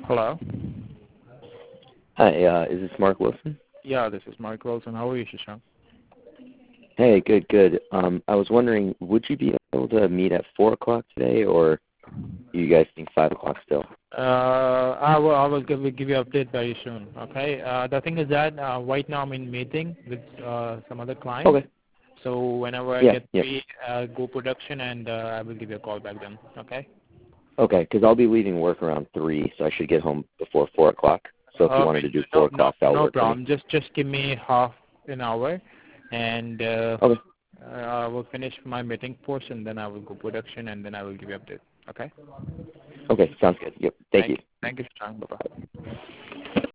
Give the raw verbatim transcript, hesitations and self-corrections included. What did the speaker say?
Hello. Hi, uh, is this Mark Wilson? Yeah, this is Mark Wilson. How are you, Shashank? Hey, good, good. Um, I was wondering, would you be able to meet at four o'clock today, or do you guys think five o'clock still? Uh, I will, I will give, give you an update very soon, okay? Uh, the thing is that uh, right now I'm in meeting with uh, some other clients. Okay. So whenever I Yeah, get yeah. free, uh, go production and uh, I will give you a call back then, okay? Okay, 'cause I'll be leaving work around three, so I should get home before four o'clock. So if you Okay, wanted to do no, four no, o'clock, that'll no work for me. problem. Just, just give me half an hour and uh, Okay. I will finish my meeting portion, then I will go production and then I will give you update, okay? Okay, sounds good. Yep. Thank Thank you. you. Thank you, Shashank. Bye-bye.